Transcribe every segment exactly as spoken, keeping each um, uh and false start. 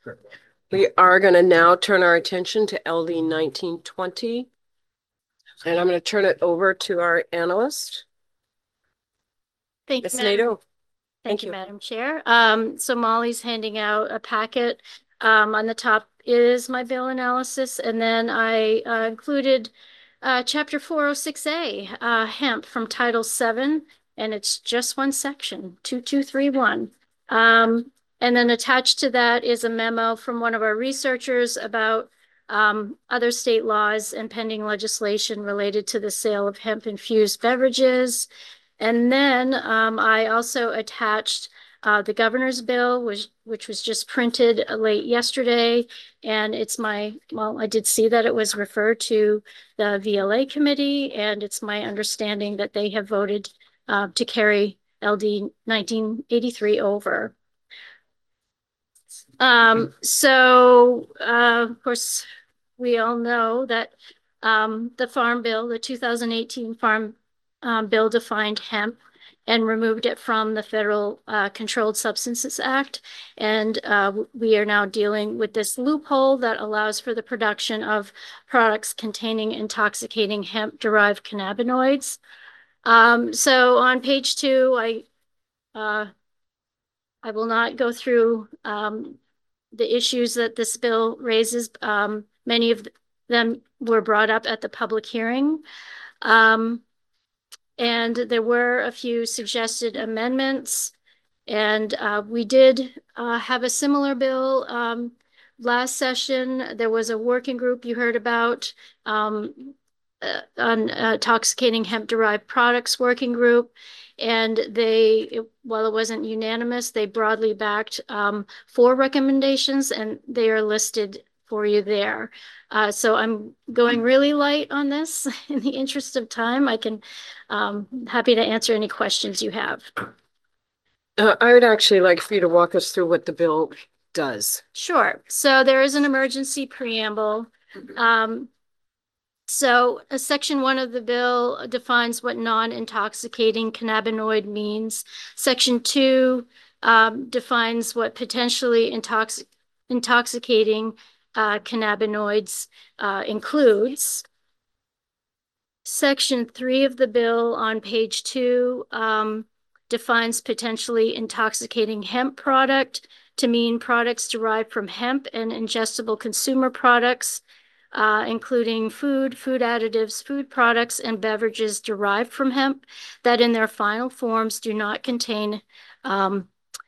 Sure. We are going to now turn our attention to L D nineteen twenty, and I'm going to turn it over to our analyst, Thank you, Miz Madam. Nadeau. Thank Thank you, you. Madam Chair. Um, so Molly's handing out a packet. Um, on the top is my bill analysis, and then I uh, included uh, Chapter four oh six A, uh, hemp from Title seven, and it's just one section, two two three one. Um, and then attached to that is a memo from one of our researchers about um, other state laws and pending legislation related to the sale of hemp-infused beverages. And then um, I also attached uh, the governor's bill, which, which was just printed late yesterday. And it's my, well, I did see that it was referred to the V L A committee, and it's my understanding that they have voted uh, to carry L D nineteen eighty-three over. Um, so, uh, of course, we all know that um, the Farm Bill, the two thousand eighteen Farm um, Bill defined hemp and removed it from the Federal uh, Controlled Substances Act. And uh, we are now dealing with this loophole that allows for the production of products containing intoxicating hemp-derived cannabinoids. Um, so on page two, I uh, I will not go through um, the issues that this bill raises. Um, many of them were brought up at the public hearing. Um, and there were a few suggested amendments. And uh, we did uh, have a similar bill um, last session. There was a working group you heard about um, uh, on uh, intoxicating hemp-derived products working group. And they, it, while it wasn't unanimous, they broadly backed um, four recommendations, and they are listed for you there. Uh, so I'm going really light on this in the interest of time. I can, um, happy to answer any questions you have. Uh, I would actually like for you to walk us through what the bill does. Sure. So there is an emergency preamble. Um, so uh, section one of the bill defines what non-intoxicating cannabinoid means. Section two um, defines what potentially intoxic intoxicating uh, cannabinoids uh, includes. Section three of the bill on page two um, defines potentially intoxicating hemp product to mean products derived from hemp and ingestible consumer products, uh, including food, food additives, food products, and beverages derived from hemp that in their final forms do not contain, um,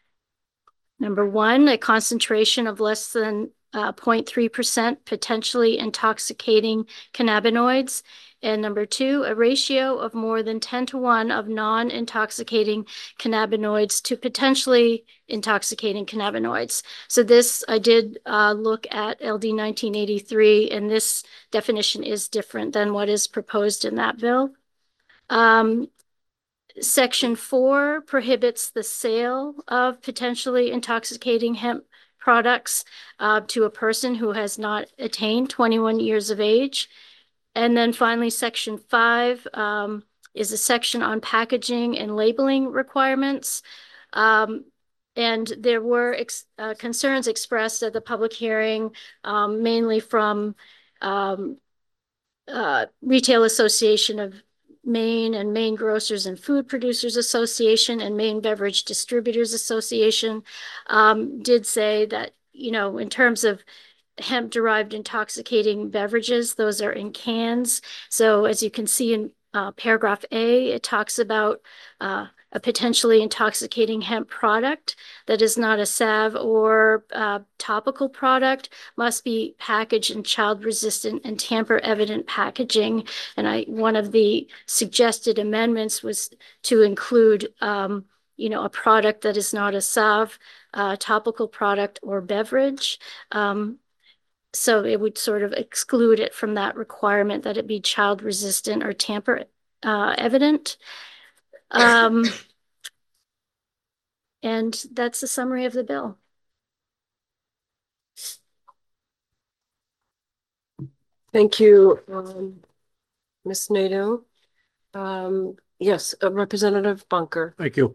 number one, a concentration of less than uh, zero point three percent potentially intoxicating cannabinoids. And number two, a ratio of more than ten to one of non-intoxicating cannabinoids to potentially intoxicating cannabinoids. So this, I did uh, look at L D nineteen eighty-three, and this definition is different than what is proposed in that bill. Um, Section four prohibits the sale of potentially intoxicating hemp products uh, to a person who has not attained twenty-one years of age. And then finally, section five um, is a section on packaging and labeling requirements. Um, and there were ex uh, concerns expressed at the public hearing, um, mainly from um, uh, Retail Association of Maine and Maine Grocers and Food Producers Association and Maine Beverage Distributors Association um, did say that, you know, in terms of hemp-derived intoxicating beverages, those are in cans. So as you can see in uh, paragraph A, it talks about uh, a potentially intoxicating hemp product that is not a salve or uh, topical product must be packaged in child-resistant and tamper-evident packaging. And I, one of the suggested amendments was to include, um, you know, a product that is not a salve, uh, topical product, or beverage. Um, so it would sort of exclude it from that requirement that it be child resistant or tamper uh, evident. Um, and that's the summary of the bill. Thank you, um, Miz Nadeau. Um, yes, uh, Representative Bunker. Thank you.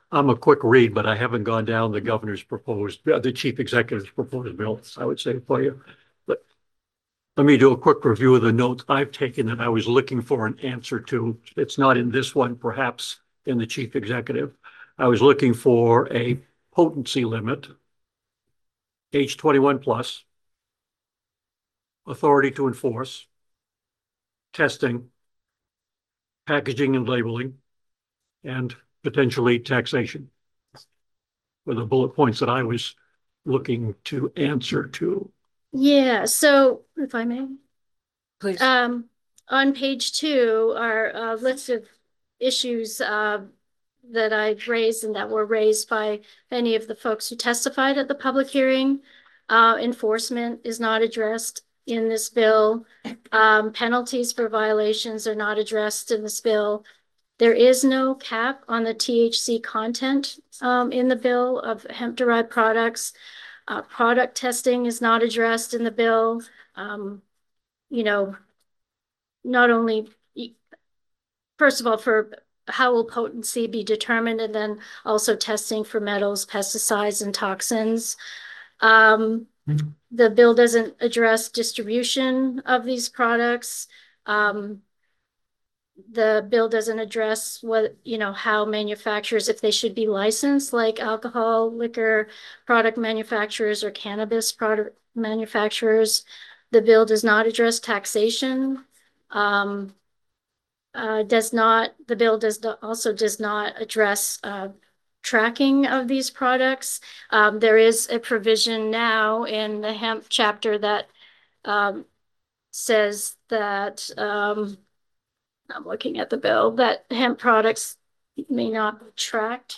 I'm a quick read, but I haven't gone down the governor's proposed, uh, the chief executive's proposed bill, I would say for you. But let me do a quick review of the notes I've taken that I was looking for an answer to. It's not in this one, perhaps in the chief executive. I was looking for a potency limit, age twenty-one plus, authority to enforce, testing, packaging and labeling, and potentially taxation were the bullet points that I was looking to answer to. Yeah, so if I may. Please. Um, on page two are a list of issues uh, that I've raised and that were raised by any of the folks who testified at the public hearing. Uh, enforcement is not addressed in this bill. Um, penalties for violations are not addressed in this bill. There is no cap on the T H C content um, in the bill of hemp-derived products. Uh, product testing is not addressed in the bill. Um, you know, not only, first of all, for how will potency be determined, and then also testing for metals, pesticides, and toxins. Um, mm-hmm. The bill doesn't address distribution of these products. Um, the bill doesn't address what, you know, how manufacturers, if they should be licensed, like alcohol, liquor product manufacturers or cannabis product manufacturers. The bill does not address taxation. Um, uh, does not, the bill does not, also does not address uh, tracking of these products. Um, there is a provision now in the hemp chapter that um, says that, um, I'm looking at the bill, that hemp products may not be tracked.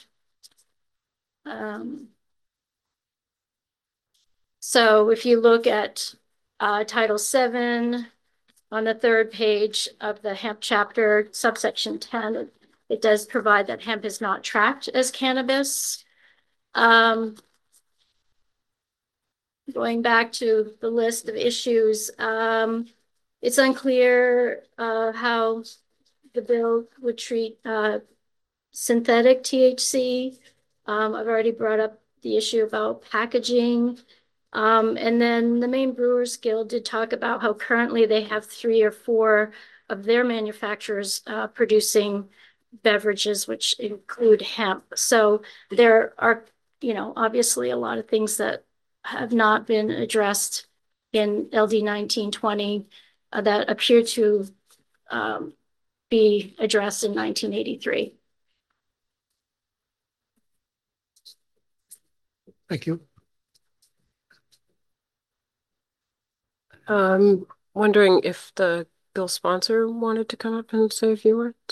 Um, so if you look at uh, Title seven, on the third page of the hemp chapter, subsection ten, it, it does provide that hemp is not tracked as cannabis. Um, going back to the list of issues, um, it's unclear uh, how the bill would treat uh, synthetic T H C. Um, I've already brought up the issue about packaging. Um, and then the Maine Brewers Guild did talk about how currently they have three or four of their manufacturers uh, producing beverages, which include hemp. So there are, you know, obviously a lot of things that have not been addressed in L D nineteen twenty uh, that appear to um, be addressed in nineteen eighty-three. Thank you. Um, wondering if the bill sponsor wanted to come up and say a few words.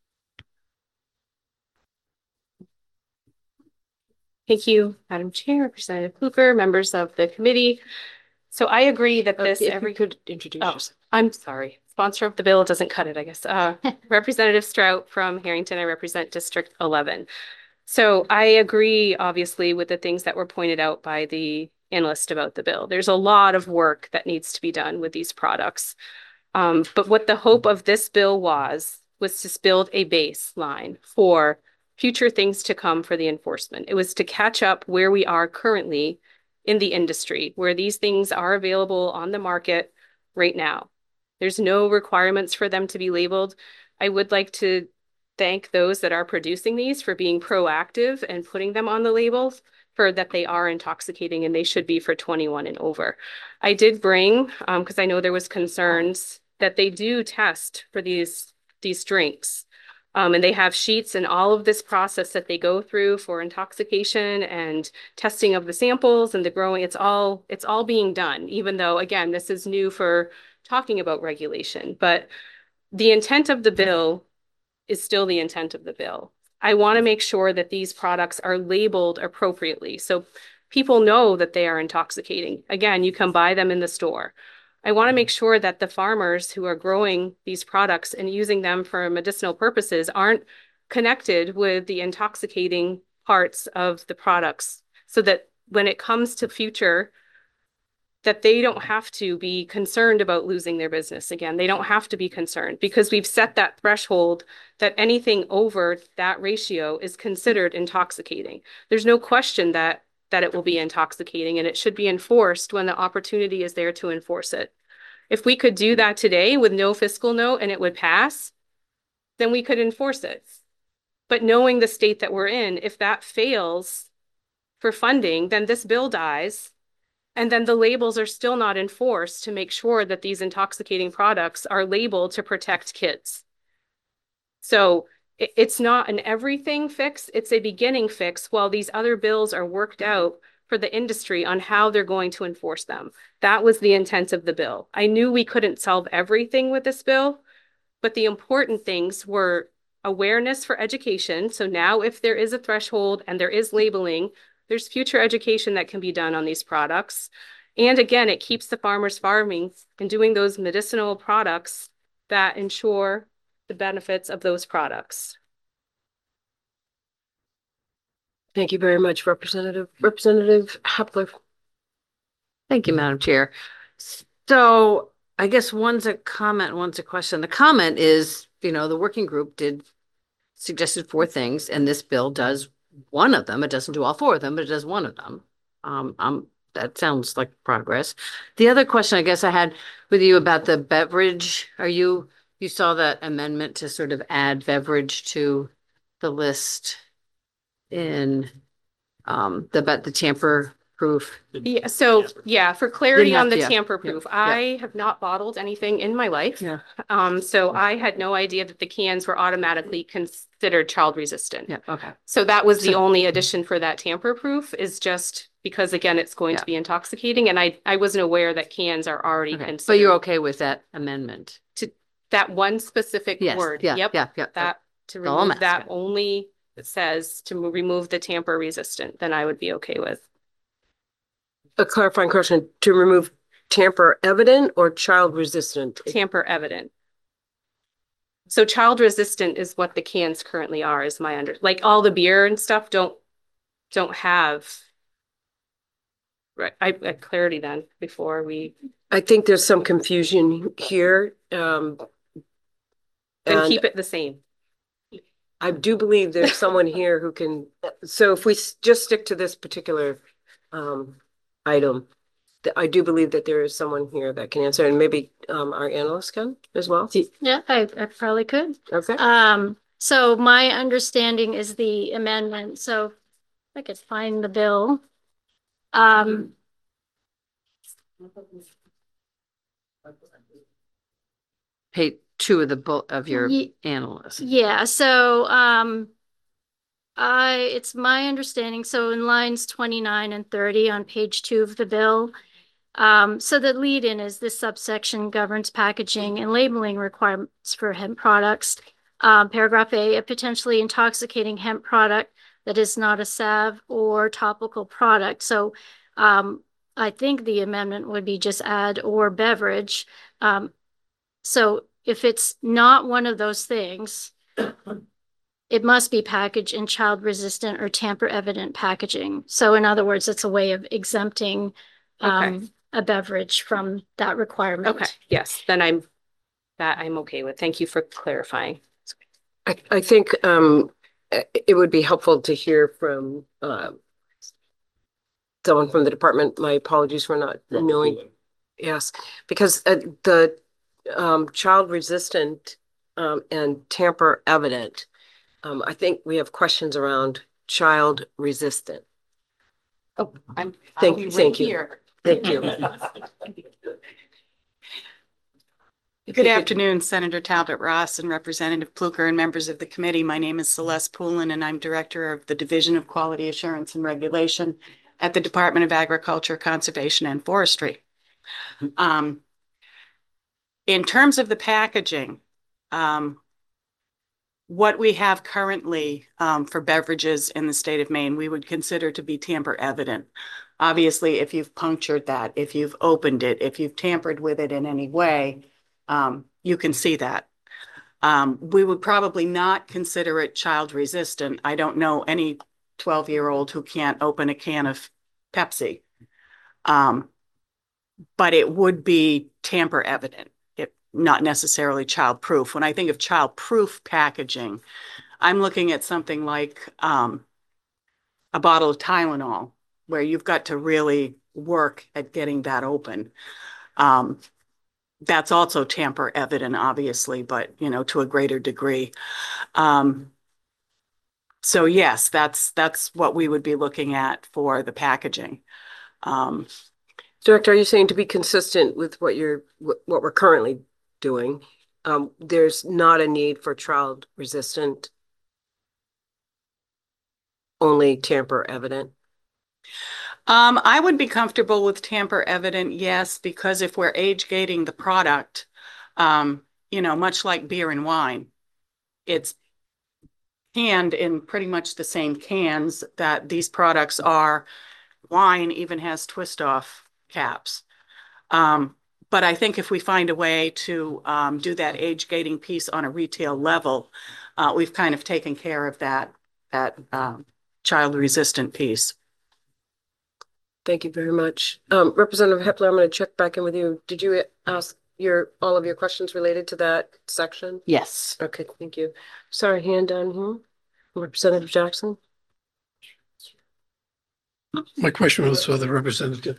Thank you, Madam Chair, Representative Cooper, members of the committee. So I agree that this uh, if every you could introduce oh, yourself. I'm sorry. Sponsor of the bill doesn't cut it, I guess. Uh, Representative Strout from Harrington. I represent District eleven. So I agree, obviously, with the things that were pointed out by the analyst about the bill. There's a lot of work that needs to be done with these products. Um, but what the hope of this bill was, was to build a baseline for future things to come for the enforcement. It was to catch up where we are currently in the industry, where these things are available on the market right now. There's no requirements for them to be labeled. I would like to thank those that are producing these for being proactive and putting them on the labels for that they are intoxicating and they should be for twenty-one and over. I did bring, um, because I know there was concerns that they do test for these, these drinks. Um, and they have sheets and all of this process that they go through for intoxication and testing of the samples and the growing. It's all, it's all being done, even though, again, this is new for talking about regulation. But the intent of the bill is still the intent of the bill. I want to make sure that these products are labeled appropriately so people know that they are intoxicating. Again, you can buy them in the store. I want to make sure that the farmers who are growing these products and using them for medicinal purposes aren't connected with the intoxicating parts of the products so that when it comes to future that they don't have to be concerned about losing their business again. They don't have to be concerned because we've set that threshold that anything over that ratio is considered intoxicating. There's no question that that it will be intoxicating, and it should be enforced when the opportunity is there to enforce it. If we could do that today with no fiscal note and it would pass, then we could enforce it. But knowing the state that we're in, if that fails for funding, then this bill dies. And then the labels are still not enforced to make sure that these intoxicating products are labeled to protect kids. So it, it's not an everything fix, it's a beginning fix while these other bills are worked out for the industry on how they're going to enforce them. That was the intent of the bill. I knew we couldn't solve everything with this bill, but the important things were awareness for education. So now if there is a threshold and there is labeling, there's future education that can be done on these products. And again, it keeps the farmers farming and doing those medicinal products that ensure the benefits of those products. Thank you very much, Representative, Representative Hepler. Thank you, Madam Chair. So I guess one's a comment, one's a question. The comment is, you know, the working group did suggested four things, and this bill does one of them. It doesn't do all four of them, but it does one of them. Um, um, that sounds like progress. The other question I guess I had with you about the beverage, are you, you saw that amendment to sort of add beverage to the list in um, the, but the tamper proof? Yeah, so yeah, for clarity Didn't have on the to, yeah, tamper yeah, proof, yeah. I have not bottled anything in my life. Yeah. Um, so I had no idea that the cans were automatically considered child resistant. Yeah, okay. So that was the So- only addition for that tamper proof is just because again, it's going Yeah. to be intoxicating and I, I wasn't aware that cans are already Okay. considered. But you're okay with that amendment? That one specific Yes, word. yeah, Yep. yeah, yeah. That to all I'm remove that asking. only says to mo- remove the tamper resistant, then I would be okay with. A clarifying question, to remove tamper evident or child resistant? Tamper evident. So child resistant is what the cans currently are, is my under, like all the beer and stuff don't, don't have. Right, I, I clarity then before we, I think there's some confusion here. Um, then and keep it the same. I do believe there's someone here who can, so if we s- just stick to this particular um, item, th- I do believe that there is someone here that can answer, and maybe um, our analyst can as well. Yeah, I, I probably could. Okay. Um, so my understanding is the amendment, so if I could find the bill. Um, Page two of the book of your Ye- analyst. yeah, so, um, I, it's my understanding, so in lines twenty-nine and thirty on page two of the bill, um, so the lead in is this subsection governs packaging and labeling requirements for hemp products. Um, paragraph A, a potentially intoxicating hemp product that is not a salve or topical product. So, um, I think the amendment would be just add or beverage. Um, so if it's not one of those things, it must be packaged in child resistant or tamper evident packaging. So in other words, it's a way of exempting um, a beverage from that requirement. Okay, yes, then I'm, that I'm okay with. Thank you for clarifying. I, I think um, i- it would be helpful to hear from uh, someone from the department. My apologies for not knowing. Yes, because uh, the um, child resistant um, and tamper evident, um, I think we have questions around child resistant. Oh, I'm. Thank you, thank you. Thank you. Good afternoon, Senator Talbot Ross and Representative Pluker and members of the committee. My name is Celeste Poulin and I'm Director of the Division of Quality Assurance and Regulation at the Department of Agriculture, Conservation and Forestry. Um, in terms of the packaging, um, what we have currently um, for beverages in the state of Maine, we would consider to be tamper evident. Obviously, if you've punctured that, if you've opened it, if you've tampered with it in any way, um, you can see that. Um, we would probably not consider it child resistant. I don't know any twelve year old who can't open a can of Pepsi. Um, but it would be tamper evident, if not necessarily child-proof. When I think of child-proof packaging, I'm looking at something like um, a bottle of Tylenol, where you've got to really work at getting that open. Um, that's also tamper evident, obviously, but you know, to a greater degree. Um, so yes, that's that's what we would be looking at for the packaging. Um, Director, are you saying to be consistent with what you're, what what we're currently doing? Um, there's not a need for child resistant, only tamper evident? Um, I would be comfortable with tamper evident, yes, because if we're age gating the product, um, you know, much like beer and wine, it's canned in pretty much the same cans that these products are. Wine even has twist off caps. Um, but I think if we find a way to um, do that age gating piece on a retail level, uh, we've kind of taken care of that, that um, child resistant piece. Thank you very much. Um, Representative Hepler, I'm going to check back in with you. Did you ask your, all of your questions related to that section? Yes. Okay, thank you. Sorry, hand down here. Representative Jackson? My question was for the representative.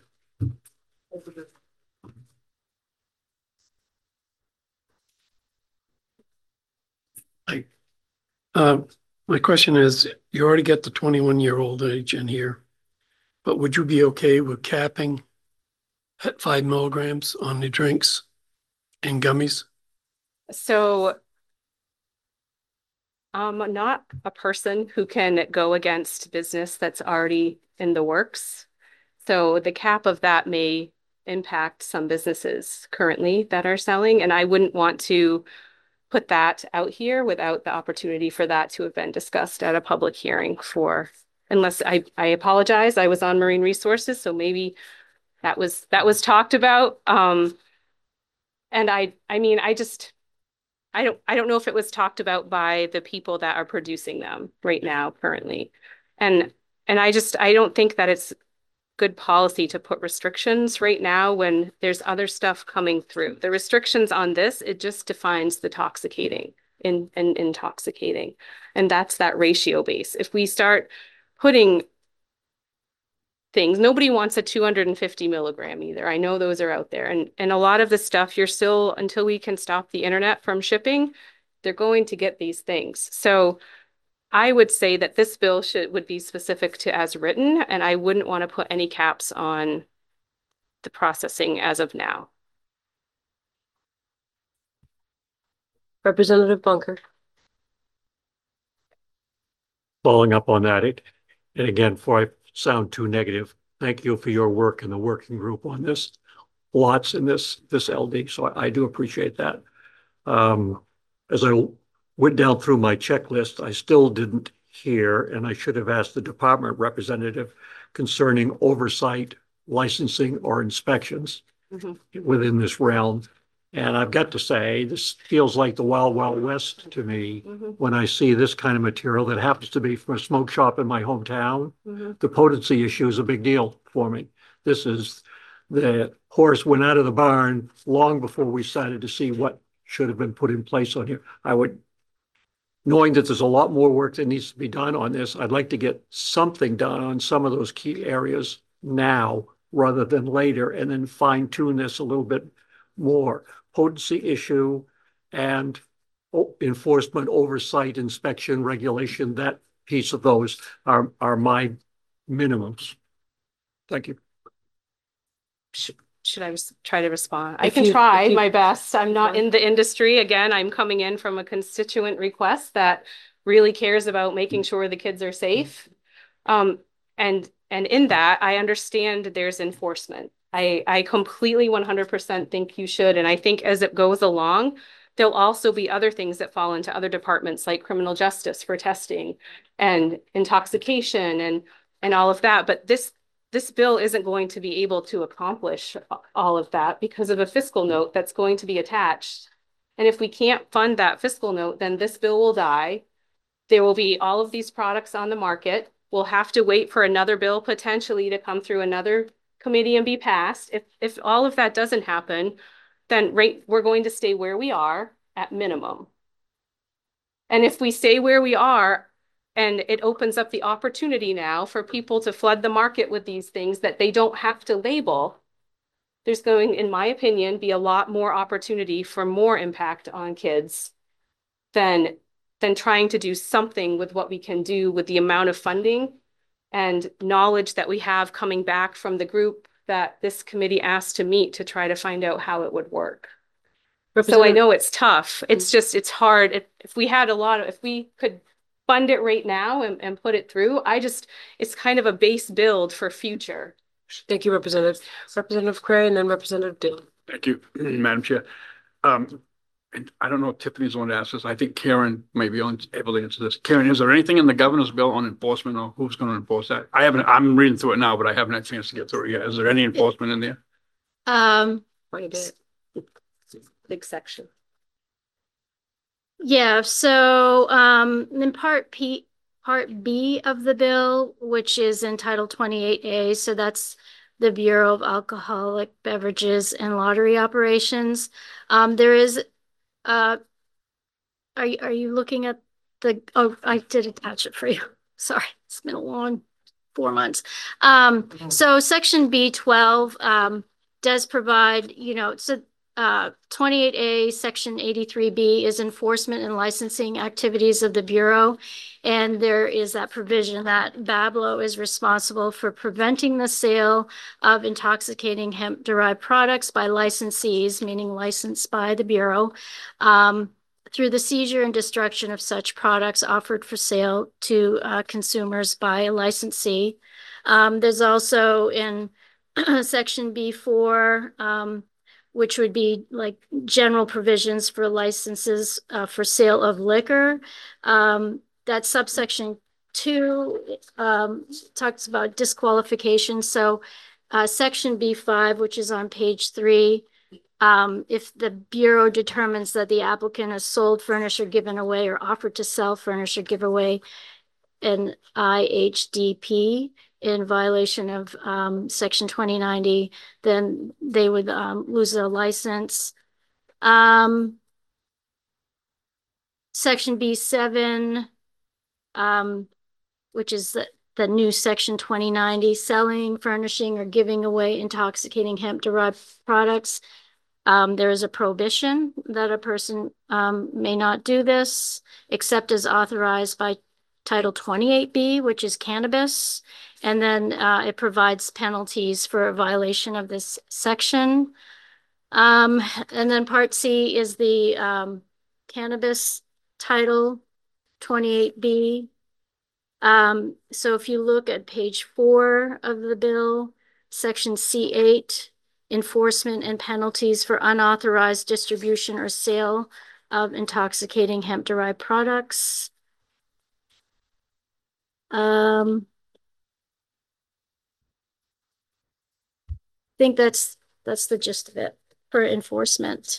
I, uh, my question is, you already get the twenty-one year old age in here, but would you be okay with capping at five milligrams on the drinks and gummies? So I'm not a person who can go against business that's already in the works. So the cap of that may impact some businesses currently that are selling, and I wouldn't want to put that out here without the opportunity for that to have been discussed at a public hearing for, unless I, I apologize, I was on Marine Resources, so maybe that was, that was talked about. Um, and I, I mean, I just, I don't, I don't know if it was talked about by the people that are producing them right now, currently. And, and I just, I don't think that it's good policy to put restrictions right now when there's other stuff coming through. The restrictions on this, it just defines the toxicating in and in, intoxicating. And that's that ratio base. If we start putting things, nobody wants a two hundred fifty milligram either. I know those are out there. And, and a lot of the stuff you're still, until we can stop the internet from shipping, they're going to get these things. So I would say that this bill should would be specific to as written, and I wouldn't want to put any caps on the processing as of now. Representative Bunker? Following up on that, it, and again, before I sound too negative, thank you for your work in the working group on this. Lots in this, this L D, so I, I do appreciate that. Um, as I went down through my checklist, I still didn't hear, and I should have asked the department representative concerning oversight, licensing, or inspections Mm-hmm. within this realm. And I've got to say, this feels like the Wild Wild West to me Mm-hmm. when I see this kind of material that happens to be from a smoke shop in my hometown. Mm-hmm. The potency issue is a big deal for me. This is, the horse went out of the barn long before we started to see what should have been put in place on here. I would, knowing that there's a lot more work that needs to be done on this, I'd like to get something done on some of those key areas now rather than later, and then fine tune this a little bit more. Potency issue and enforcement, oversight, inspection, regulation, that piece of those are, are my minimums. Thank you. Should, should I res- try to respond? I If can you- try if you- my best. I'm not Fine. in the industry. Again, I'm coming in from a constituent request that really cares about making sure the kids are safe. Um, and and in that, I understand there's enforcement. I, I completely one hundred percent think you should. And I think as it goes along, there'll also be other things that fall into other departments like criminal justice for testing and intoxication and and all of that. But this this bill isn't going to be able to accomplish all of that because of a fiscal note that's going to be attached. And if we can't fund that fiscal note, then this bill will die. There will be all of these products on the market. We'll have to wait for another bill potentially to come through another committee and be passed. If, if all of that doesn't happen, then right, we're going to stay where we are at minimum. And if we stay where we are, and it opens up the opportunity now for people to flood the market with these things that they don't have to label, there's going, in my opinion, be a lot more opportunity for more impact on kids than, than trying to do something with what we can do with the amount of funding and knowledge that we have coming back from the group that this committee asked to meet to try to find out how it would work. So I Representative- know it's tough. It's just, it's hard. If, if we had a lot of, if we could fund it right now and, and put it through, I just, it's kind of a base build for future. Thank you, Representative. Representative Cray and then Representative Dill. Thank you, Madam Chair. Um, and I don't know if Tiffany's the one to ask this. I think Karen may be on- able to answer this. Karen, is there anything in the governor's bill on enforcement or who's going to enforce that? I haven't, I'm reading through it now, but I haven't had a chance to get through it yet. Is there any enforcement in there? Um, Quite a bit. Big section. yeah, so, um, in part P, part B of the bill, which is in Title twenty-eight A, so that's the Bureau of Alcoholic Beverages and Lottery Operations. Um, there is, uh, are you, are you looking at the, oh, I did attach it for you. Sorry, it's been a long four months. Um, so section B twelve, um, does provide, you know, so Uh, twenty-eight A, section eighty-three B is enforcement and licensing activities of the Bureau. And there is that provision that Bablo is responsible for preventing the sale of intoxicating hemp-derived products by licensees, meaning licensed by the Bureau, um, through the seizure and destruction of such products offered for sale to uh, consumers by a licensee. Um, there's also in section B four, um, which would be like general provisions for licenses uh, for sale of liquor. Um, that subsection two um, talks about disqualification. So uh, section B five, which is on page three, um, if the Bureau determines that the applicant has sold, furnished, or given away, or offered to sell, furnish, or give away an I H D P in violation of um, section twenty ninety, then they would um, lose their license. Um, section B seven, um, which is the, the new section twenty ninety, selling, furnishing, or giving away intoxicating hemp-derived products. Um, there is a prohibition that a person um, may not do this except as authorized by Title twenty-eight B, which is cannabis. And then uh, it provides penalties for a violation of this section. Um, and then Part C is the um, cannabis Title twenty-eight B. Um, so if you look at page four of the bill, section C eight, enforcement and penalties for unauthorized distribution or sale of intoxicating hemp-derived products. Um, I think that's that's the gist of it for enforcement.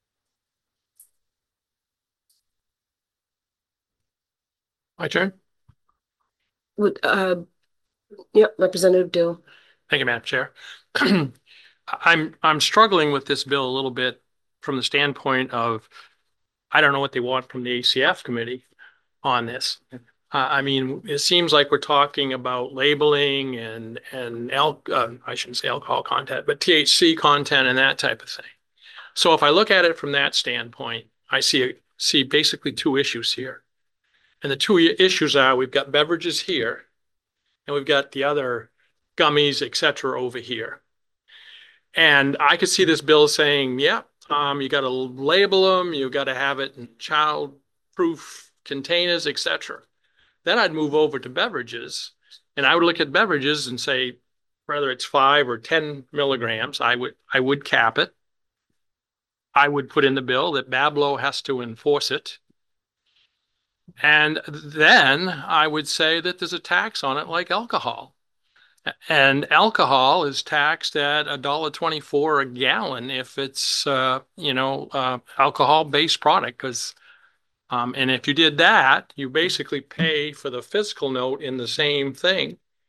My turn. Would, uh, yep, Representative Dill. Thank you, Madam Chair. I'm I'm struggling with this bill a little bit from the standpoint of I don't know what they want from the A C F committee on this. Uh, I mean, it seems like we're talking about labeling and and al uh, I shouldn't say alcohol content, but T H C content and that type of thing. So if I look at it from that standpoint, I see see basically two issues here. And the two issues are we've got beverages here and we've got the other gummies, et cetera, over here. And I could see this bill saying, yeah, um, you got to label them, you got to have it in child-proof containers, et cetera. Then I'd move over to beverages, and I would look at beverages and say, whether it's five or ten milligrams, I would I would cap it. I would put in the bill that Bablo has to enforce it. And then I would say that there's a tax on it like alcohol. And alcohol is taxed at a dollar twenty-four a gallon if it's, uh, you know, uh, alcohol-based product. Because, um, and if you did that, you basically pay for the fiscal note in the same thing.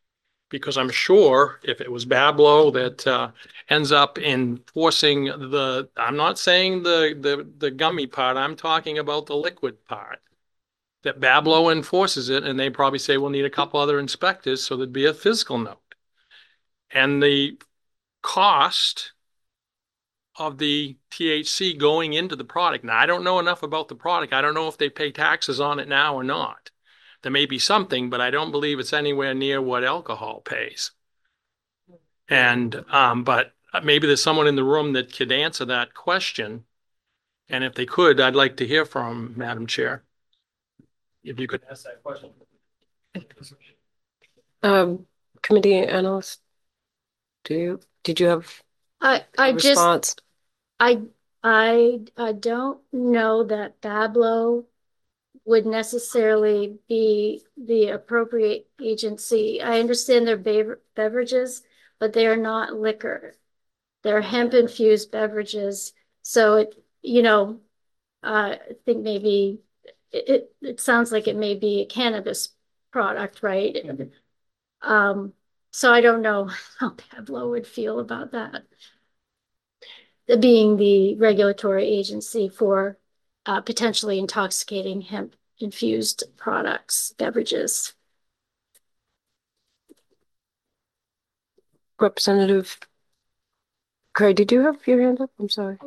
Because I'm sure if it was Bablo that uh, ends up enforcing the, I'm not saying the, the, the gummy part, I'm talking about the liquid part. That Bablo enforces it, and they probably say we'll need a couple other inspectors, so there'd be a physical note. And the cost of the T H C going into the product. Now, I don't know enough about the product. I don't know if they pay taxes on it now or not. There may be something, but I don't believe it's anywhere near what alcohol pays. And, um, but maybe there's someone in the room that could answer that question. And if they could, I'd like to hear from Madam Chair. If you could ask that question. Um, committee analyst, do you, did you have I, a I just, response? I, I, I don't know that Bablo would necessarily be the appropriate agency. I understand they're bev- beverages, but they are not liquor. They're hemp infused beverages. So it, you know, uh, I think maybe it, it, it sounds like it may be a cannabis product, right? Mm-hmm. Um, so I don't know how Pablo would feel about that. Being the regulatory agency for uh, potentially intoxicating hemp infused products, beverages. Representative Craig, did you have your hand up? I'm sorry.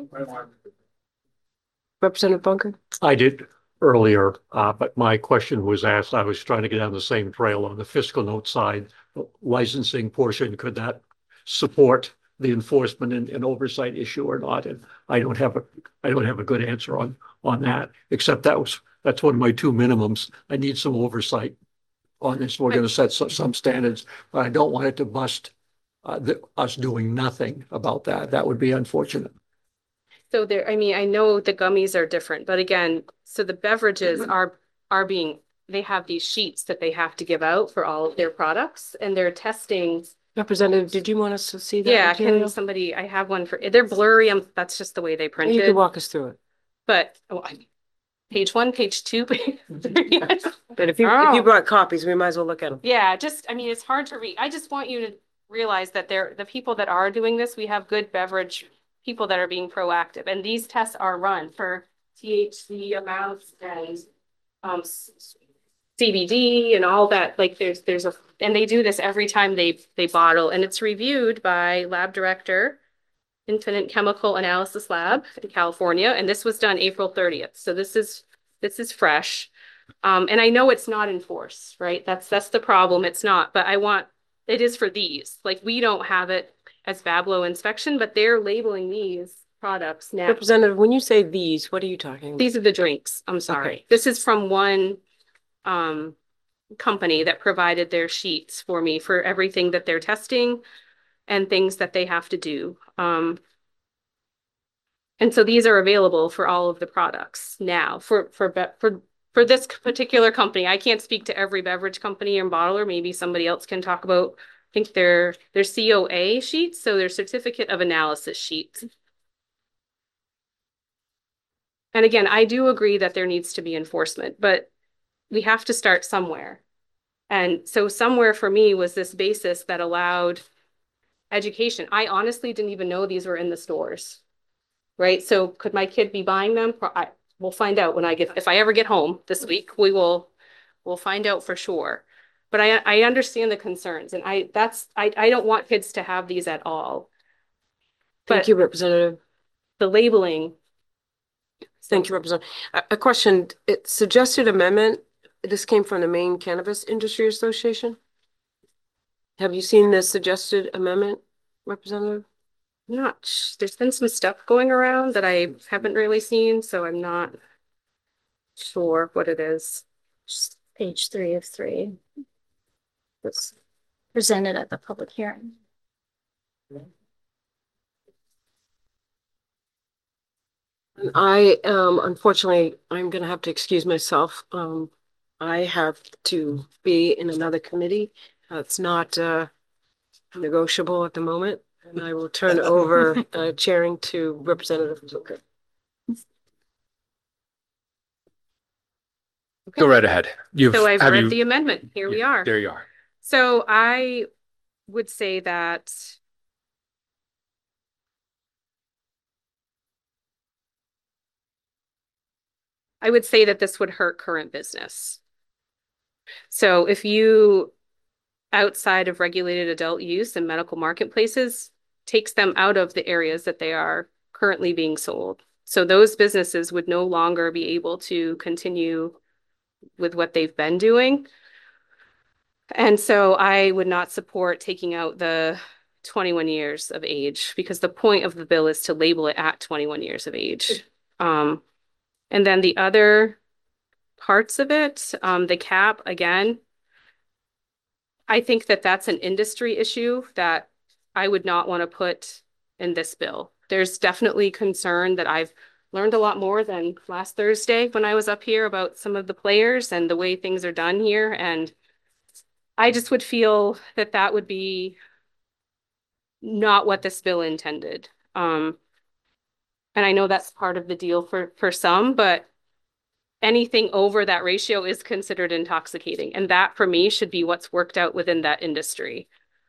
Representative Bunker? I did earlier, uh, but my question was asked, I was trying to get down the same trail on the fiscal note side. Licensing portion, could that support the enforcement and, and oversight issue or not? And I don't have a, I don't have a good answer on, on that, except that was, that's one of my two minimums. I need some oversight on this. We're going to set some, some standards, but I don't want it to bust uh, the, us doing nothing about that. That would be unfortunate. So there, I mean, I know the gummies are different, but again, so the beverages are, are being, they have these sheets that they have to give out for all of their products, and they're testing. Representative, did you want us to see that Yeah, material? can somebody, I have one for, they're blurry. Um, that's just the way they printed. You can walk us through it. But oh, I- page one, page two. Yes. But if you, Oh. if you brought copies, we might as well look at them. Yeah, just, I mean, it's hard to read. I just want you to realize that they're, the people that are doing this, we have good beverage people that are being proactive, and these tests are run for T H C amounts and um, C B D and all that. Like there's, there's a, and they do this every time they, they bottle, and it's reviewed by lab director, Infinite Chemical Analysis Lab in California. And this was done April thirtieth. So this is, this is fresh. Um, and I know it's not enforced, right? That's, that's the problem. It's not, but I want, it is for these, like, we don't have it as Bablo inspection, but they're labeling these products now. Representative, when you say these, what are you talking about? These are the drinks. I'm sorry. Okay. This is from one um, company that provided their sheets for me for everything that they're testing and things that they have to do. Um, and so these are available for all of the products now for, for, for, for this particular company. I can't speak to every beverage company and bottler. Maybe somebody else can talk about, I think they're, they're C O A sheets. So they're certificate of analysis sheets. And again, I do agree that there needs to be enforcement, but we have to start somewhere. And so somewhere for me was this basis that allowed education. I honestly didn't even know these were in the stores, right? So could my kid be buying them? I, we'll find out when I get, if I ever get home this week, we will, we'll find out for sure. But I, I understand the concerns, and I, that's, I, I don't want kids to have these at all. Thank But you, Representative. the labeling. Thank you, Representative. A, a question, it suggested amendment. This came from the Maine Cannabis Industry Association. Have you seen this suggested amendment, Representative? Not, sh- there's been some stuff going around that I haven't really seen, so I'm not sure what it is. Just page three of three. Was presented at the public hearing. And I, um, unfortunately, I'm gonna have to excuse myself. Um, I have to be in another committee. Uh, It's not, uh, negotiable at the moment, and I will turn over, uh, chairing to Representative Zucker. Go right ahead. You've, So I've have read you- the amendment. Here we yeah, are. There you are. So I would say that I would say that this would hurt current business. So if you, outside of regulated adult use and medical marketplaces, takes them out of the areas that they are currently being sold. So those businesses would no longer be able to continue with what they've been doing. And so I would not support taking out the twenty-one years of age, because the point of the bill is to label it at twenty-one years of age. Um, and then the other parts of it, um, the cap, again, I think that that's an industry issue that I would not want to put in this bill. There's definitely concern that I've learned a lot more than last Thursday when I was up here about some of the players and the way things are done here. And I just would feel that that would be not what this bill intended. Um, and I know that's part of the deal for, for some, but anything over that ratio is considered intoxicating. And that for me should be what's worked out within that industry.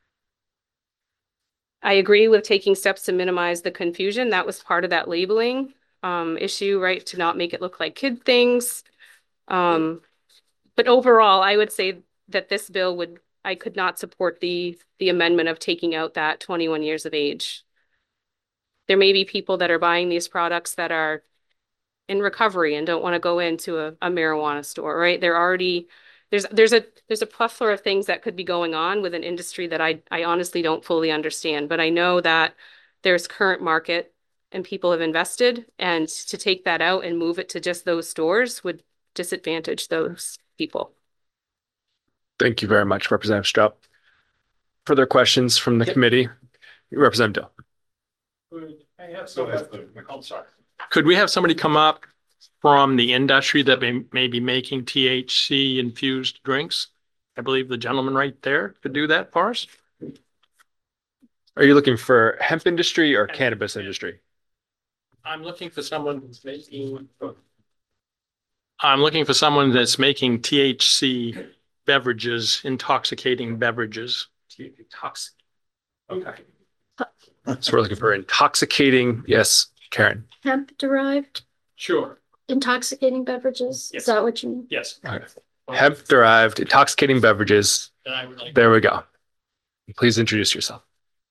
I agree with taking steps to minimize the confusion. That was part of that labeling um, issue, right? To not make it look like kid things. Um, but overall, I would say that this bill would, I could not support the, the amendment of taking out that twenty-one years of age. There may be people that are buying these products that are in recovery and don't want to go into a, a marijuana store, right? They're already, there's there's a there's a plethora of things that could be going on with an industry that I I honestly don't fully understand, but I know that there's current market and people have invested, and to take that out and move it to just those stores would disadvantage those people. Thank you very much, Representative Strout. Further questions from the committee? Representative Dill. I have Could we have somebody come up from the industry that may, may be making T H C infused drinks? I believe the gentleman right there could do that for us. Are you looking for hemp industry or cannabis industry? I'm looking for someone who's making. I'm looking for someone that's making T H C beverages, intoxicating beverages. Intoxic. Okay. So we're looking for intoxicating. Yes, Karen. Hemp derived Sure. intoxicating beverages. Yes. Is that what you mean? Yes. Okay. Hemp derived intoxicating beverages. And I would like. There we go. Please introduce yourself.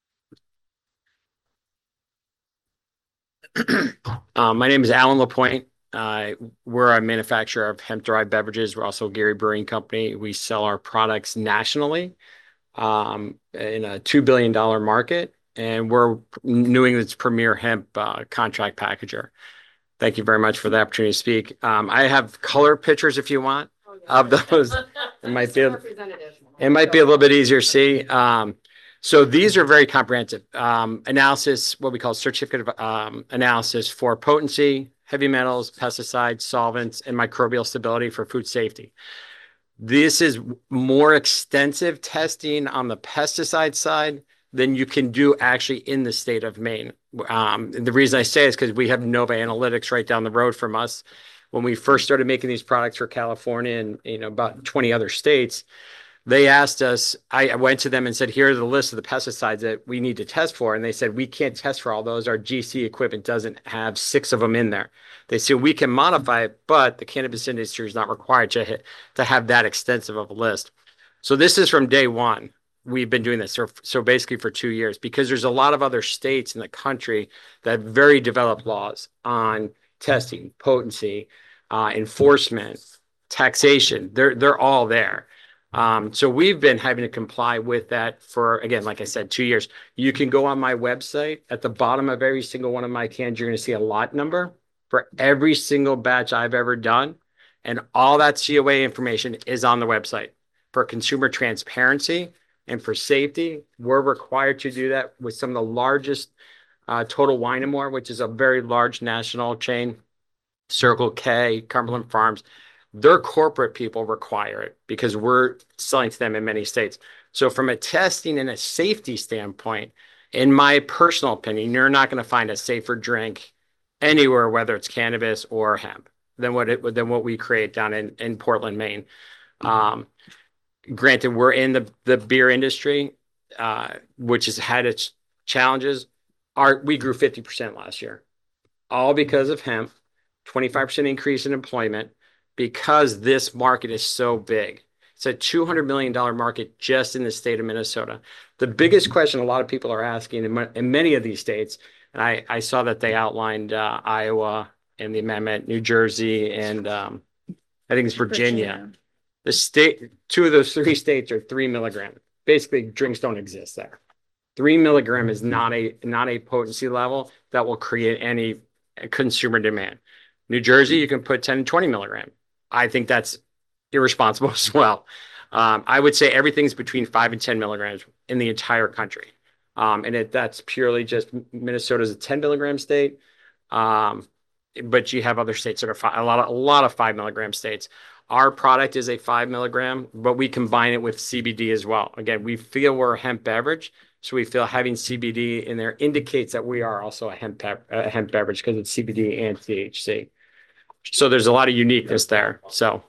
Um, my name is Alan Lapointe. Uh, we're a manufacturer of hemp-derived beverages. We're also a Gary Brewing Company. We sell our products nationally um, in a two billion dollar market, and we're New England's premier hemp uh, contract packager. Thank you very much for the opportunity to speak. Um, I have color pictures if you want of those. It might be, it might be a little bit easier to see. Um, So these are very comprehensive um, analysis, what we call certificate of um, analysis for potency, heavy metals, pesticides, solvents, and microbial stability for food safety. This is more extensive testing on the pesticide side than you can do actually in the state of Maine. Um, the reason I say is because we have Nova Analytics right down the road from us. When we first started making these products for California and you know about twenty other states, they asked us, I went to them and said, here are the list of the pesticides that we need to test for. And they said, we can't test for all those. Our G C equipment doesn't have six of them in there. They said, we can modify it, but the cannabis industry is not required to, hit, to have that extensive of a list. So this is from day one. We've been doing this. So, so basically for two years, because there's a lot of other states in the country that have very developed laws on testing, potency, uh, enforcement, taxation. They're, they're all there. Um, so we've been having to comply with that for, again, like I said, two years. You can go on my website. At the bottom of every single one of my cans, you're going to see a lot number for every single batch I've ever done. And all that C O A information is on the website. For consumer transparency and for safety, we're required to do that with some of the largest, uh, Total Wine and More, which is a very large national chain, Circle K, Cumberland Farms. Their corporate people require it because we're selling to them in many states. So from a testing and a safety standpoint, in my personal opinion, you're not going to find a safer drink anywhere, whether it's cannabis or hemp, than what it than what we create down in, in Portland, Maine. Um, granted, we're in the, the beer industry. uh, which has had its challenges, our, we grew fifty percent last year, all because of hemp, twenty-five percent increase in employment, because this market is so big. It's a two hundred million dollar market just in the state of Minnesota. The biggest question a lot of people are asking in, in many of these states, and I, I saw that they outlined uh, Iowa and the amendment, New Jersey, and um, I think it's Virginia. Virginia. The state, two of those three states are three milligram. Basically, drinks don't exist there. Three milligram is not a not a potency level that will create any consumer demand. New Jersey, you can put ten and twenty milligram. I think that's irresponsible as well. Um, I would say everything's between five and ten milligrams in the entire country. Um, and it, that's purely just Minnesota's a ten milligram state. Um, but you have other states that are five, a lot of, a lot of five milligram states. Our product is a five milligram, but we combine it with C B D as well. Again, we feel we're a hemp beverage. So we feel having C B D in there indicates that we are also a hemp, a hemp beverage because it's C B D and T H C. So there's a lot of uniqueness there. So.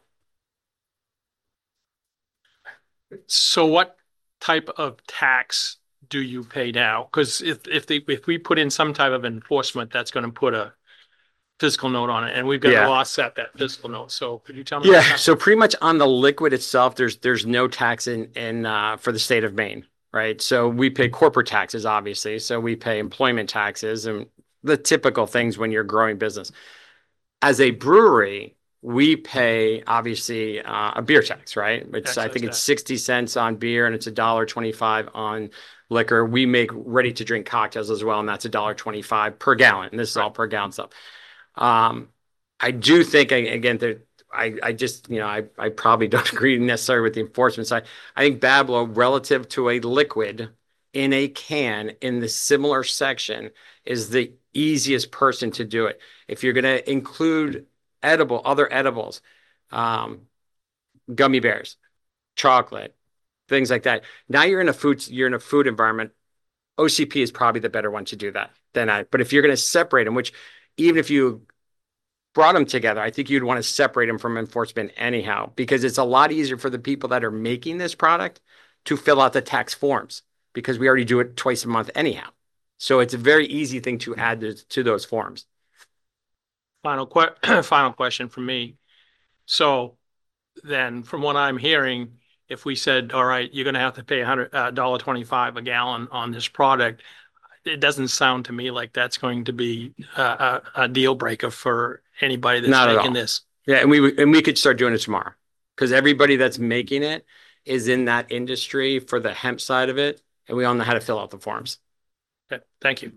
So what type of tax do you pay now? Because if, if they, if we put in some type of enforcement, that's going to put a fiscal note on it, and we've got to Yeah. offset that fiscal note. So could you tell me? Yeah. So pretty much on the liquid itself, there's, there's no tax in, in, uh, for the state of Maine, right? So we pay corporate taxes, obviously. So we pay employment taxes and the typical things when you're growing business. As a brewery, we pay obviously uh, a beer tax, right? It's I Excise think it's tax. sixty cents on beer and it's a dollar twenty-five on liquor. We make ready to drink cocktails as well, and that's a dollar twenty-five per gallon. And this is all per gallon stuff. Um, I do think again that I I just you know I I probably don't agree necessarily with the enforcement side. I think Bablo relative to a liquid in a can in the similar section is the easiest person to do it. If you're going to include edible, other edibles, um, gummy bears, chocolate, things like that. Now you're in a food, you're in a food environment. O C P is probably the better one to do that than I, but if you're going to separate them, which even if you brought them together, I think you'd want to separate them from enforcement anyhow, because it's a lot easier for the people that are making this product to fill out the tax forms because we already do it twice a month anyhow. So it's a very easy thing to add to, to those forms. Final que- final question from me. So then from what I'm hearing, if we said, all right, you're going to have to pay a hundred, uh, dollar twenty-five a gallon on this product, it doesn't sound to me like that's going to be a, a, a deal breaker for anybody that's Not at making all. this. Yeah, and we and we could start doing it tomorrow because everybody that's making it is in that industry for the hemp side of it, and we all know how to fill out the forms. Okay, thank you.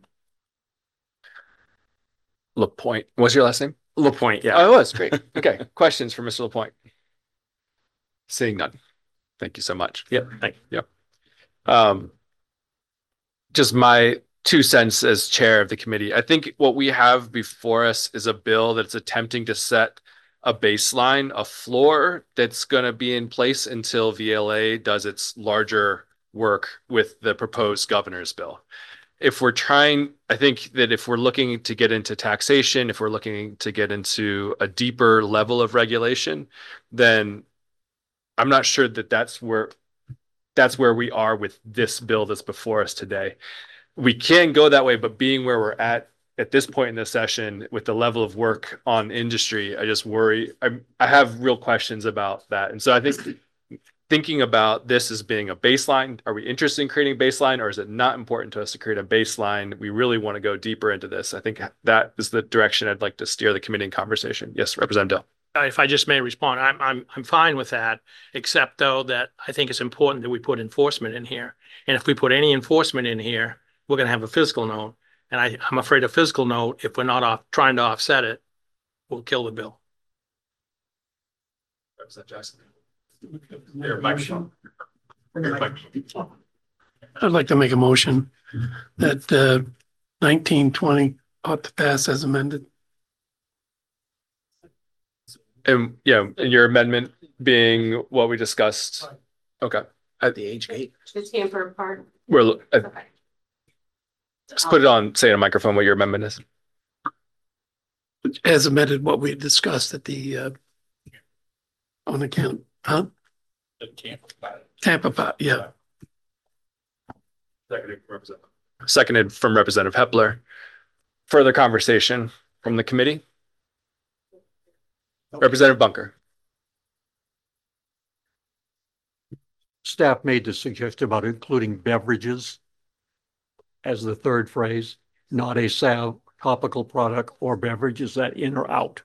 LaPointe. What's your last name? LaPointe, yeah. Oh, it was great. Okay. Questions for Mister LaPointe? Seeing none. Thank you so much. Yep. Thank you. Yep. Um, just my two cents as chair of the committee. I think what we have before us is a bill that's attempting to set a baseline, a floor that's going to be in place until V L A does its larger work with the proposed governor's bill. If we're trying, I think that if we're looking to get into taxation, if we're looking to get into a deeper level of regulation, then I'm not sure that that's where that's where we are with this bill that's before us today. We can go that way, but being where we're at at this point in the session with the level of work on industry, I just worry. I, I have real questions about that. And so I think thinking about this as being a baseline, are we interested in creating a baseline, or is it not important to us to create a baseline? We really want to go deeper into this. I think that is the direction I'd like to steer the committee in conversation. Yes, Representative Dill. Uh, If I just may respond, I'm, I'm, I'm fine with that, except though that I think it's important that we put enforcement in here. And if we put any enforcement in here, we're going to have a fiscal note. And I, I'm afraid a fiscal note, if we're not off, trying to offset it, will kill the bill. Representative Jackson. I'd like to make a motion that uh, nineteen twenty ought to pass as amended. And yeah, and your amendment being what we discussed. Okay. At The age gate. The Tamper part. We're, uh, just put it on, say in a microphone what your amendment is. As amended, what we discussed at the uh, on account, huh? Tampa Pot, yeah. Seconded from Representative. Seconded from Representative Hepler. Further conversation from the committee? Representative Bunker. Staff made the suggestion about including beverages as the third phrase, not a salve, topical product, or beverage. Is that in or out?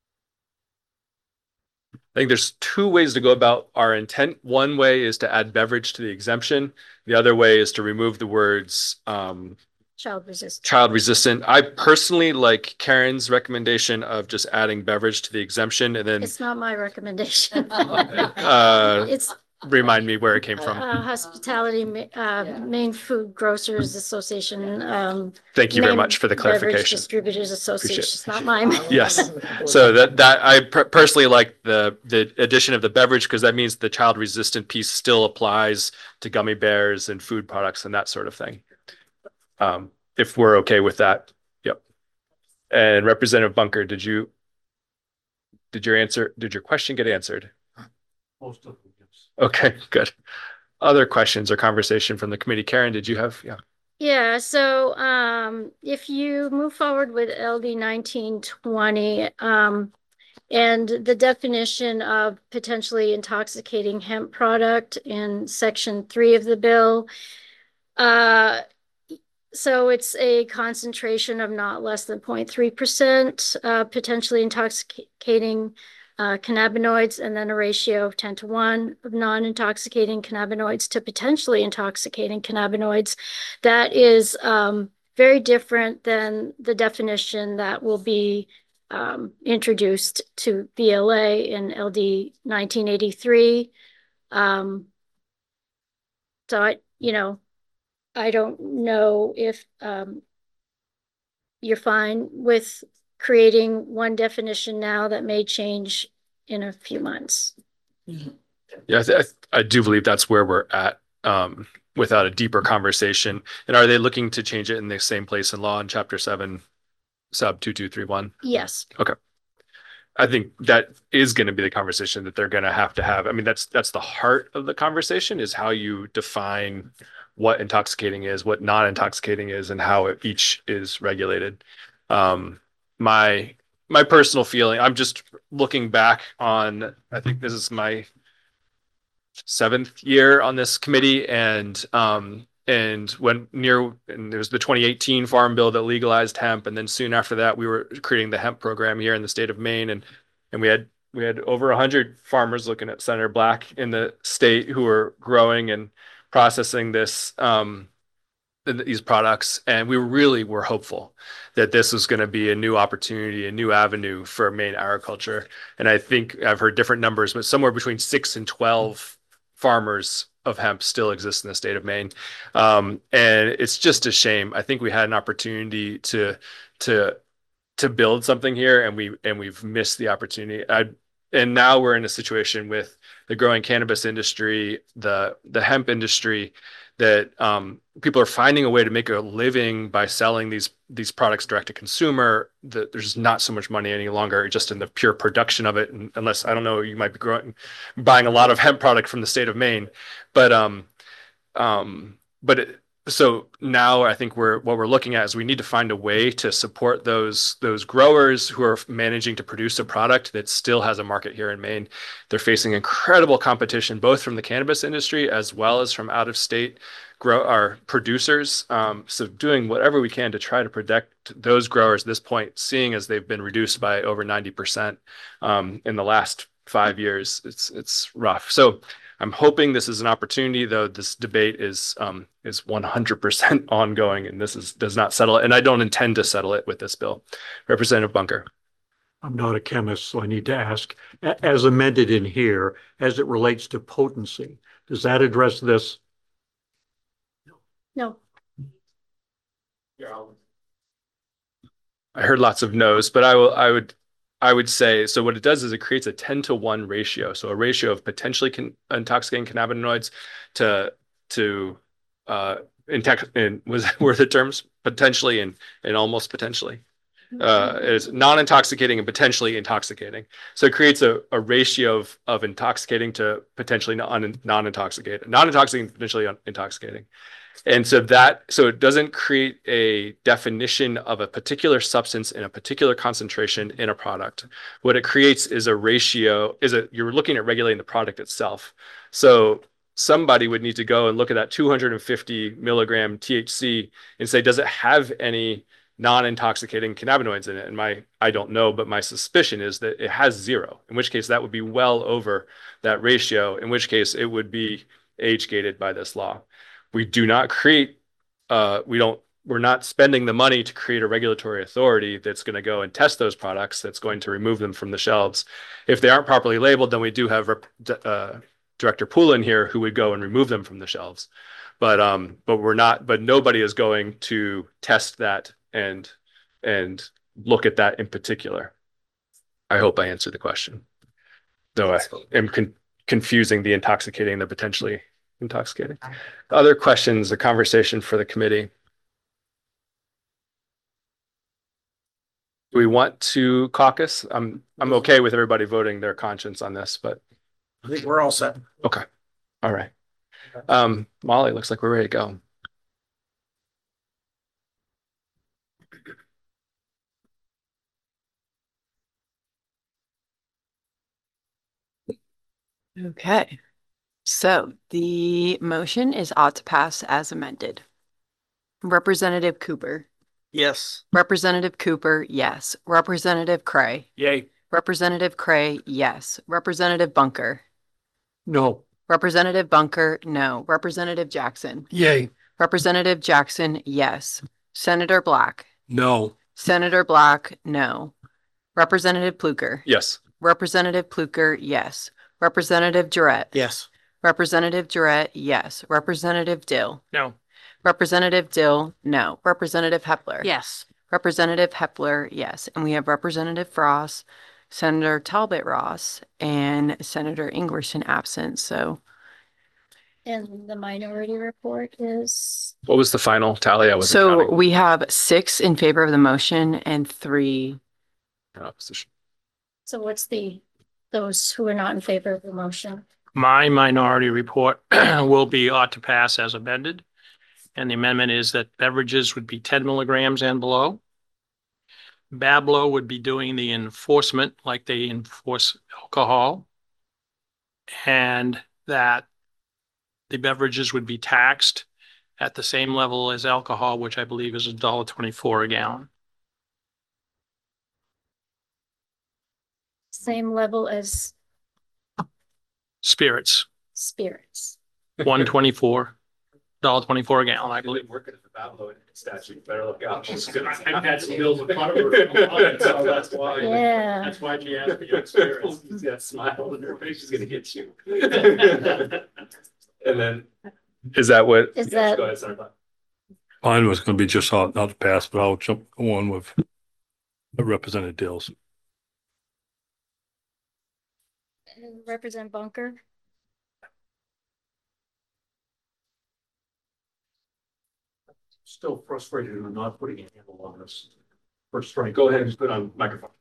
I think there's two ways to go about our intent. One way is to add beverage to the exemption. The other way is to remove the words um, Child resistant. child resistant. I personally like Karen's recommendation of just adding beverage to the exemption and then It's not my recommendation. uh, It's remind me where it came from. uh, hospitality, Ma- uh, Maine Food Grocers Association. Um, Thank you very Maine much for the Beverage clarification. Distributors Association. Appreciate It's not mine. Yes. So that that I per- personally like the the addition of the beverage because that means the child resistant piece still applies to gummy bears and food products and that sort of thing. Um, if we're okay with that. Yep. And Representative Bunker, did you did your answer did your question get answered? Most of them, yes. Okay, good. Other questions or conversation from the committee? Karen, did you have? Yeah. Yeah, so um, if you move forward with L D nineteen twenty, um, and the definition of potentially intoxicating hemp product in section three of the bill, uh, so it's a concentration of not less than zero point three percent uh, potentially intoxicating uh, cannabinoids, and then a ratio of ten to one of non-intoxicating cannabinoids to potentially intoxicating cannabinoids. That is um, very different than the definition that will be um, introduced to B L A in L D nineteen eighty-three. Um, so I, you know, I don't know if um, you're fine with creating one definition now that may change in a few months. Yeah, I, th- I do believe that's where we're at um, without a deeper conversation. And are they looking to change it in the same place in law in chapter seven, sub two two three one? Yes. Okay. I think that is going to be the conversation that they're going to have to have. I mean, that's that's the heart of the conversation is how you define what intoxicating is, what non-intoxicating is, and how it each is regulated. Um, my my personal feeling, I'm just looking back on, I think this is my seventh year on this committee, and um, and when near, and there was the twenty eighteen Farm Bill that legalized hemp, and then soon after that, we were creating the hemp program here in the state of Maine, and and we had we had over a hundred farmers looking at Senator Black in the state who were growing and processing this um, these products, and we really were hopeful that this was going to be a new opportunity, a new avenue for Maine agriculture. And I think I've heard different numbers, but somewhere between six and twelve farmers of hemp still exist in the state of Maine. Um, and it's just a shame. I think we had an opportunity to, to, to build something here, and we, and we've missed the opportunity. I, and now we're in a situation with the growing cannabis industry, the, the hemp industry, that um, people are finding a way to make a living by selling these these products direct to consumer. That there's not so much money any longer just in the pure production of it, and unless, I don't know, you might be growing, buying a lot of hemp product from the state of Maine, but um, um, but it, so now I think we're what we're looking at is we need to find a way to support those those growers who are managing to produce a product that still has a market here in Maine. They're facing incredible competition, both from the cannabis industry as well as from out of state grow our producers. Um, so doing whatever we can to try to protect those growers at this point, seeing as they've been reduced by over ninety percent um, in the last five years, it's it's rough. So I'm hoping this is an opportunity, though this debate is um, is one hundred percent ongoing, and this is does not settle it. And I don't intend to settle it with this bill. Representative Bunker. I'm not a chemist, so I need to ask, a- as amended in here, as it relates to potency, does that address this? No. I heard lots of no's, but I will. I would. I would say, so what it does is it creates a ten to one ratio. So a ratio of potentially con- intoxicating cannabinoids to, to, uh, intox- in, was, were the terms potentially and, and almost potentially. Uh, is non-intoxicating and potentially intoxicating. So it creates a, a ratio of, of intoxicating to potentially non, non-intoxicating, non-intoxicating, potentially un- intoxicating. And so that, so it doesn't create a definition of a particular substance in a particular concentration in a product. What it creates is a ratio, is a, you're looking at regulating the product itself. So somebody would need to go and look at that two hundred fifty milligram T H C and say, does it have any non-intoxicating cannabinoids in it? And my, I don't know, but my suspicion is that it has zero, in which case that would be well over that ratio, in which case it would be age gated by this law. We do not create, uh, we don't, we're not spending the money to create a regulatory authority that's going to go and test those products, that's going to remove them from the shelves. If they aren't properly labeled, then we do have uh, Director Poulin here who would go and remove them from the shelves. But um, but we're not, but nobody is going to test that and and look at that in particular. I hope I answered the question. Though I am con confusing the intoxicating and the potentially intoxicating. Other questions or conversation for the committee? Do we want to caucus? I'm I'm okay with everybody voting their conscience on this, but I think we're all set. okay. All right. Um, Molly, looks like we're ready to go. Okay, so the motion is ought to pass as amended. Representative Cooper, Yes. Representative Cooper, yes. Representative Cray, Yay. Representative Cray, yes. Representative Bunker, No. Representative Bunker, no. Representative Jackson, Yay. Representative Jackson, yes. Senator Black, No. Senator Black, no. Representative Pluker, Yes. Representative Pluker, yes. Representative Jarrett, Yes. Representative Jarrett, yes. Representative Dill, No. Representative Dill, no. Representative Hepler. Yes. Representative Hepler, yes. And we have Representative Ross, Senator Talbot Ross, and Senator Ingwerson absent. So And the minority report is, What was the final tally? I wasn't so counting. we have six in favor of the motion and three. In opposition. so what's the, those who are not in favor of the motion? My minority report will be ought to pass as amended. And the amendment is that beverages would be ten milligrams and below. Bablo would be doing the enforcement like they enforce alcohol. And that the beverages would be taxed at the same level as alcohol, which I believe is a dollar twenty-four a gallon. Same level as Spirits, spirits. one twenty-four, dollar twenty-four a gallon, I believe. Working at the Bablo statute, better look out. I've had some bills in front of her, so that's why. Yeah. That's why she asked for your experience. She's got a smile on her face, she's gonna hit you. And then, is that what? Is Yes, that- Go ahead, Senator. Mine was gonna be just out, not to pass, but I'll jump on with Representative Dills. Represent Bunker. Still frustrated in not putting a handle on this. First strike. Go ahead and put on microphone.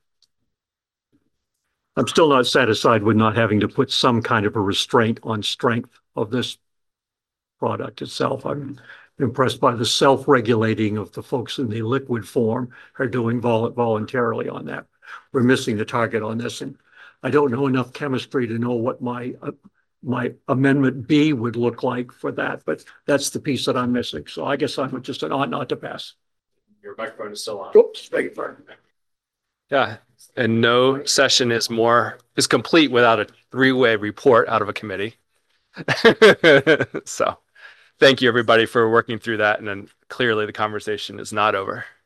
I'm still not satisfied with not having to put some kind of a restraint on strength of this product itself. I'm impressed by the self-regulating of the folks in the liquid form are doing vol voluntarily on that. We're missing the target on this, and I don't know enough chemistry to know what my uh, my amendment B would look like for that, but that's the piece that I'm missing. So I guess I'm just an ought not to pass. Your microphone is still on. Oops, beg your pardon. Yeah, and no session is more, is complete without a three-way report out of a committee. So, thank you, everybody, for working through that, and then clearly the conversation is not over.